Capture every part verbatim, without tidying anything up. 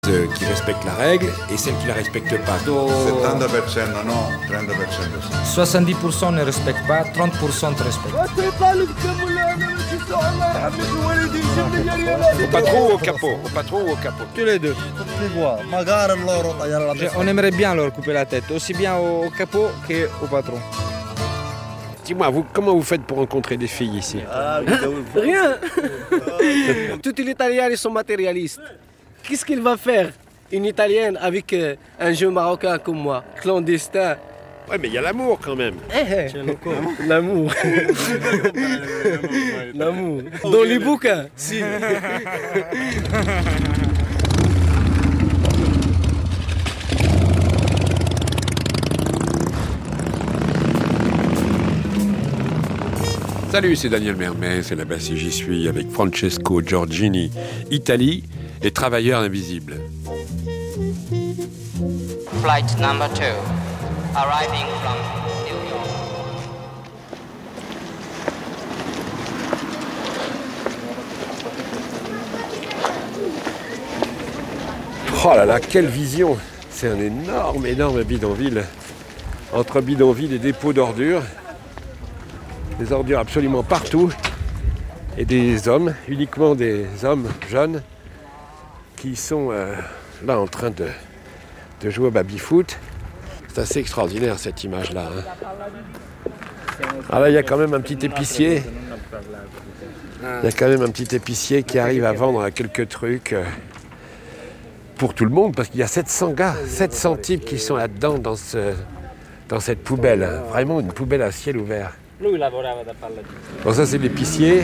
Qui respectent la règle et celles qui ne la respectent pas. settanta per cento no, trenta per cento sì. soixante-dix pour cent ne respectent pas, trente pour cent te respectent. Au patron ou au capot? Au patron ou au capot? Tous les deux. On aimerait bien leur couper la tête, aussi bien au capot qu'au patron. Dis-moi, vous, comment vous faites pour rencontrer des filles ici? Rien. Tous les Italiens ils sont matérialistes. Qu'est-ce qu'il va faire, une Italienne, avec euh, un jeune Marocain comme moi, clandestin? Ouais, mais il y a l'amour quand même. Eh, eh. L'amour. L'amour. Dans les bouquins, si. Salut, c'est Daniel Mermet, c'est là-bas si j'y suis avec Francesco Giorgini, Italie, les travailleurs invisibles. Flight number two, arriving from New York. Oh là là, quelle vision! C'est un énorme, énorme bidonville. Entre bidonville et dépôts d'ordures. Des ordures absolument partout. Et des hommes, uniquement des hommes jeunes, qui sont euh, là en train de, de jouer au baby-foot. C'est assez extraordinaire cette image-là. Hein. Alors là, il y a quand même un petit épicier. Il y a quand même un petit épicier qui arrive à vendre quelques trucs euh, pour tout le monde, parce qu'il y a sept cents gars, sept cents types qui sont là-dedans, dans, ce, dans cette poubelle. Hein. Vraiment une poubelle à ciel ouvert. Bon, ça c'est l'épicier.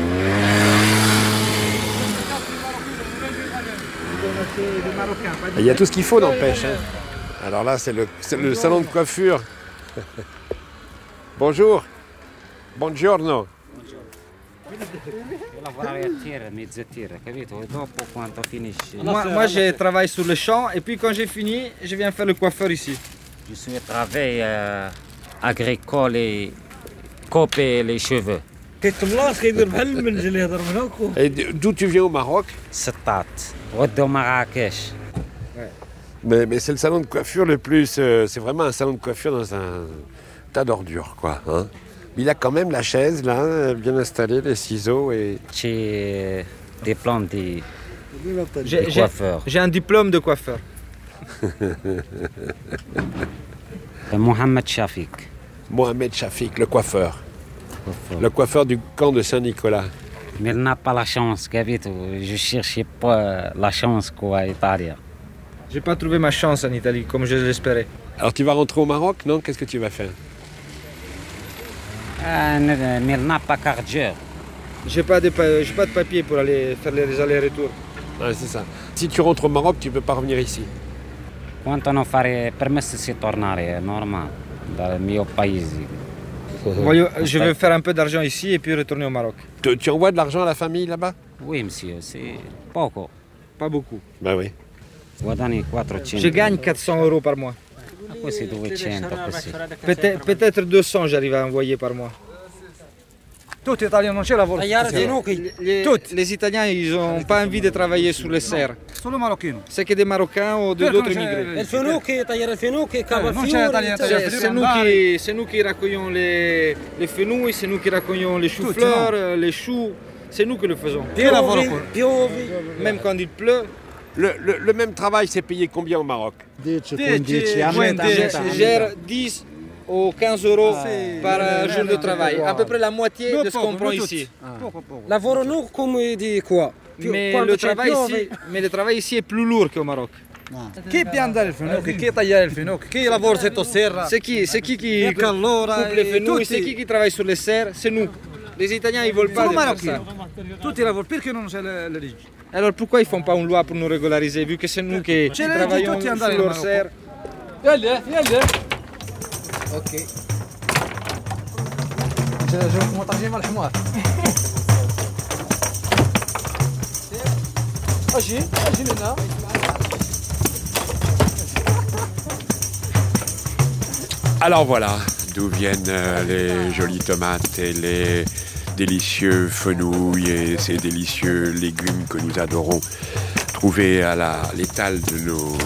Il y a tout ce qu'il faut dans le pêche. Hein. Alors là, c'est le, c'est le salon de coiffure. Bonjour. Buongiorno. Moi, moi, je travaille sur le champ et puis quand j'ai fini, je viens faire le coiffeur ici. Je suis travail euh, agricole et couper les cheveux. Et d'où tu viens au Maroc? Settat, de Marrakech. Mais, mais c'est le salon de coiffure le plus... Euh, c'est vraiment un salon de coiffure dans un tas d'ordures, quoi. Hein. Il a quand même la chaise, là, bien installée, les ciseaux et... J'ai des plans de, J'ai, de j'ai, coiffeur. j'ai un diplôme de coiffeur. Mohamed Shafik. Mohamed Shafik, le coiffeur. Coiffeur. Le coiffeur du camp de Saint-Nicolas. Mais il n'a pas la chance, capito. Je cherchais pas la chance quoi, Italie. J'ai pas trouvé ma chance en Italie, comme je l'espérais. Alors tu vas rentrer au Maroc, non? Qu'est-ce que tu vas faire? Ah, mais il n'a pas carte. J'ai pas de, pa- j'ai pas de papier pour aller faire les allers-retours. Ouais, c'est ça. Si tu rentres au Maroc, tu ne peux pas revenir ici. Quanto non fare permesso di tornare, è normale, dal mio paese. Voglio- je veux faire un peu d'argent ici et puis retourner au Maroc. Tu, tu envoies de l'argent à la famille là-bas? Oui, monsieur, c'est poco. Pas beaucoup. Ben oui. Guadagni quattrocento. Je gagne quatre cents euros par mois. Poi c'est duecento così. Peut-être, peut-être deux cents j'arrive à envoyer par mois. Tutti italiani non c'è lavoro. Les, les Italiens, ils n'ont pas envie de travailler sur les serres. Solo marocchino. C'est que des Marocains ou de- d'autres immigrés. Il fenouche, tagliare il fenouche, cava non c'è italiano, C'est, c'est nous qui, c'est nous qui raccueillons les, les fenouils, c'est nous qui raccueillons les choux-fleurs, euh, les choux. C'est nous qui le faisons. Io lavoro qua. Même quand il pleut, Le, le, le même travail, c'est payé combien au Maroc? je gère dix ou quinze euros par euh, jour de travail. À peu près la moitié de ce qu'on prend ici. Lavoro nous come di qua. Mais le, travail ici, mais le travail ici est plus lourd qu'au Maroc. Chi pianta il fenouche, chi taglia il fenouche, chi lavora sotto serra. C'est qui, c'est qui qui Il calore, coupe les eh, fenouils, tutti. c'est qui qui travaille sur les serres? C'est nous. Les Italiens, ils ne veulent pas Solo de faire marocchino. ça. Tutti lavorano, perché non c'è le, le leggi? Alors pourquoi ils ne font pas une loi pour nous régulariser, vu que c'est nous qui, qui C'è le leggi travaillons tutti sur andare in leurs Marocco. serres? يلا يلا Ok. جاوبكم ترجمة الحمار. اجي اجي لهنا. Alors voilà, d'où viennent euh, les jolies tomates et les délicieux fenouils et ces délicieux légumes que nous adorons trouver à la- l'étal de nos